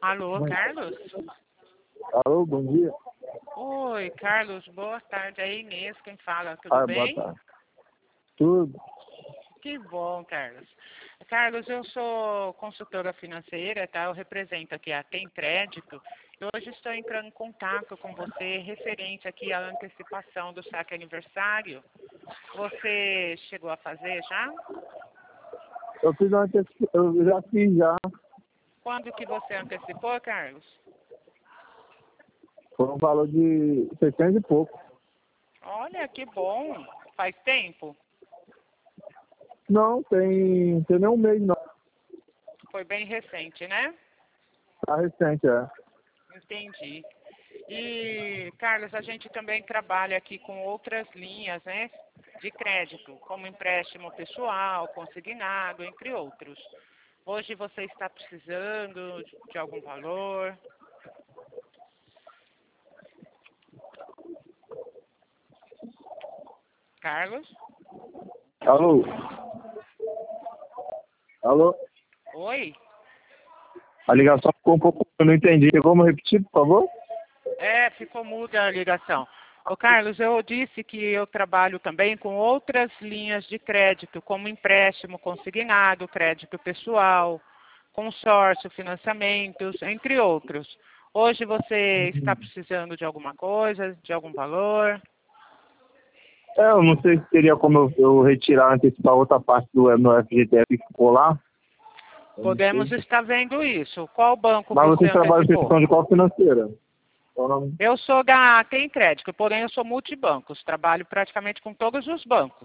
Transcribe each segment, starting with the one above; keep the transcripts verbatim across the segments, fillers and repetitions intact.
Alô, Carlos? Alô, bom dia. Oi, Carlos, boa tarde. É Inês quem fala, tudo Ah, bem? boa tarde. Tudo. Que bom, Carlos. Carlos, eu sou consultora financeira, tá? Eu represento aqui a Tem Crédito. E hoje estou entrando em contato com você referente aqui à antecipação do saque aniversário. Você chegou a fazer já? Eu fiz uma antecipação, eu já fiz já. Quando que você antecipou, Carlos? Foi um valor de seiscentos e pouco. Olha, que bom. Faz tempo? Não, tem, tem nem um mês não. Foi bem recente, né? Tá recente, é. Entendi. E, Carlos, a gente também trabalha aqui com outras linhas, né, de crédito, como empréstimo pessoal, consignado, entre outros. Hoje você está precisando de de algum valor? Carlos? Alô? Alô? Oi? A ligação ficou um pouco... Eu não entendi. Vamos repetir, por favor? É, ficou muda a ligação. Ô, Carlos, eu disse que eu trabalho também com outras linhas de crédito, como empréstimo consignado, crédito pessoal, consórcio, financiamentos, entre outros. Hoje você está precisando de alguma coisa, de algum valor? É, eu não sei se teria como eu, eu retirar, antecipar outra parte do meu F G T S que ficou lá. Eu não Podemos sei. estar vendo isso. Qual banco Mas você vocês trabalham em antecipou? questão de qual financeira? Qual o nome? Eu sou da Tem Crédito, porém eu sou multibancos. Trabalho praticamente com todos os bancos.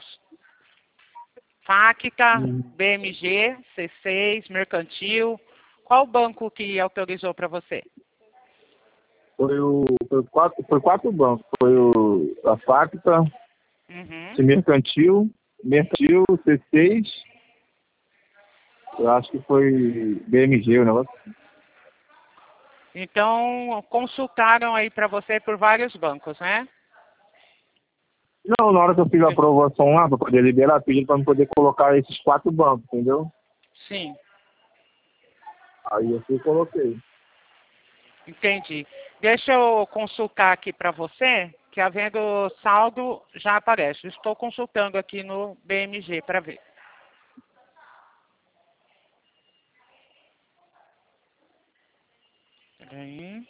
Facta, Hum. B M G, C seis, Mercantil. Qual banco que autorizou para você? Foi o... Foi quatro, foi quatro bancos. Foi o... A Facta, Uhum. Mercantil, Mercantil, C seis, eu acho que foi B M G o negócio. Então, consultaram aí para você por vários bancos, né? Não, na hora que eu fiz a aprovação lá, para poder liberar, pediram para eu poder colocar esses quatro bancos, entendeu? Sim, Aí eu fui e coloquei. entendi. Deixa eu consultar aqui para você, que havendo saldo já aparece. Estou consultando aqui no B M G para ver. Peraí.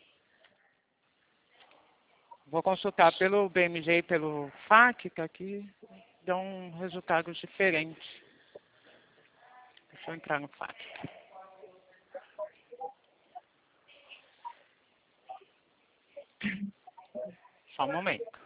Vou consultar pelo B M G e pelo Facta, aqui dão resultados diferentes. Deixa eu entrar no Facta. Só um momento.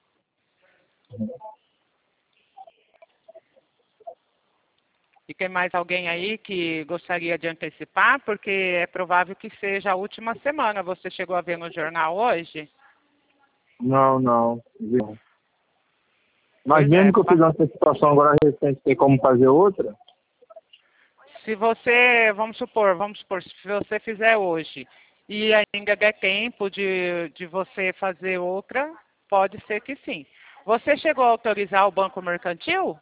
E tem mais alguém aí que gostaria de antecipar? Porque é provável que seja a última semana. Você chegou a ver no jornal hoje? Não, não. Viu? Mas Pois é. mesmo que eu fiz uma antecipação agora recente, tem como fazer outra? Se você, vamos supor, vamos supor, se você fizer hoje e ainda der tempo de, de você fazer outra, pode ser que sim. Você chegou a autorizar o Banco Mercantil?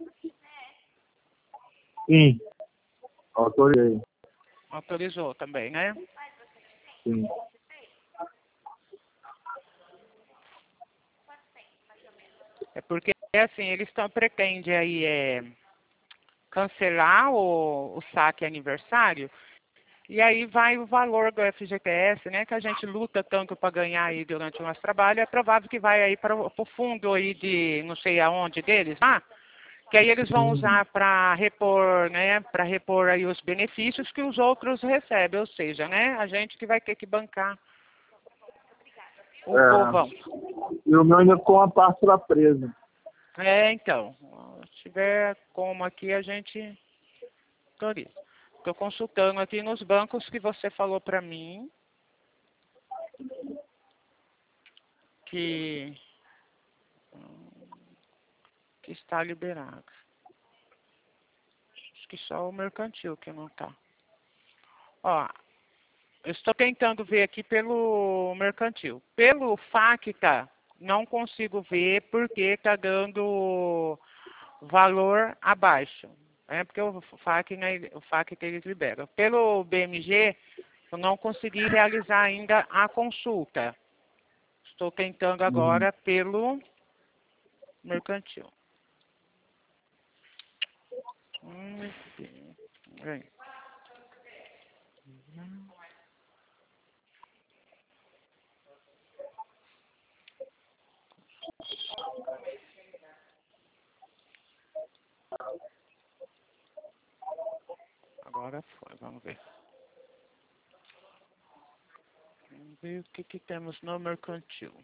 Sim, autorizei. Autorizou também, né? Sim. É porque, assim, eles tão, pretendem aí é, cancelar o, o saque aniversário, e aí vai o valor do F G T S, né, que a gente luta tanto para ganhar aí durante o nosso trabalho, é provável que vai aí para o fundo aí de não sei aonde deles, ah, que aí eles vão Hum. usar para repor, né, para repor aí os benefícios que os outros recebem, ou seja, né, a gente que vai ter que bancar o É. povão. E o meu ainda ficou uma parte lá presa. É, então, se tiver como aqui, a gente autoriza. Estou consultando aqui nos bancos que você falou para mim que, que está liberado. Acho que só o mercantil que não está. Ó, eu estou tentando ver aqui pelo mercantil. Pelo Facta, não consigo ver porque está dando valor abaixo. É porque o Facta, o Facta eles liberam. Pelo B M G, Eu não consegui realizar ainda a consulta. Estou tentando agora Uhum. pelo mercantil. Hum, bem. Agora foi, vamos ver. Vamos ver o que, que temos no mercantil.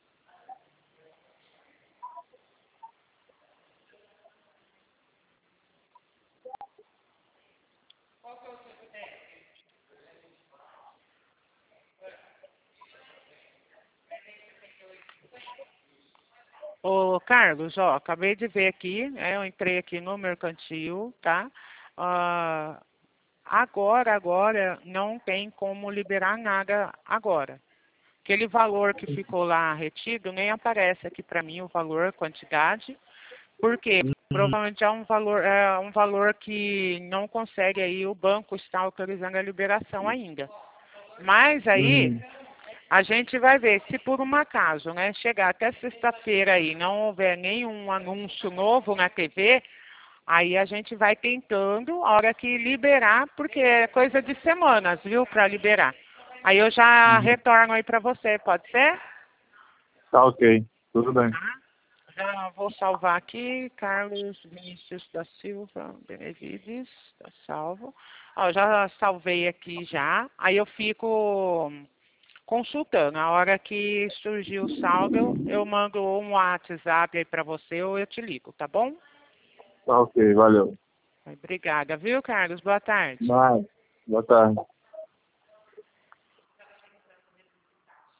Ô, Carlos, ó, acabei de ver aqui, né, eu entrei aqui no mercantil, tá? Ah, agora, agora, não tem como liberar nada agora. Aquele valor que ficou lá retido, nem aparece aqui para mim o valor, quantidade, porque provavelmente é um valor, é um valor que não consegue aí, o banco está autorizando a liberação ainda. Mas aí, Uhum. a gente vai ver, se por um acaso, né, chegar até sexta-feira aí, não houver nenhum anúncio novo na T V, aí a gente vai tentando, a hora que liberar, porque é coisa de semanas, viu, para liberar. Aí eu já Uhum. retorno aí para você, pode ser? Tá ok, tudo bem. Tá? Já vou salvar aqui, Carlos Vinícius da Silva Benevides, tá salvo. Ó, já salvei aqui já, aí eu fico consultando. A hora que surgir o saldo, eu mando um WhatsApp aí para você ou eu te ligo, tá bom? Tá ok, valeu. Obrigada, viu, Carlos? Boa tarde. Mas, boa tarde.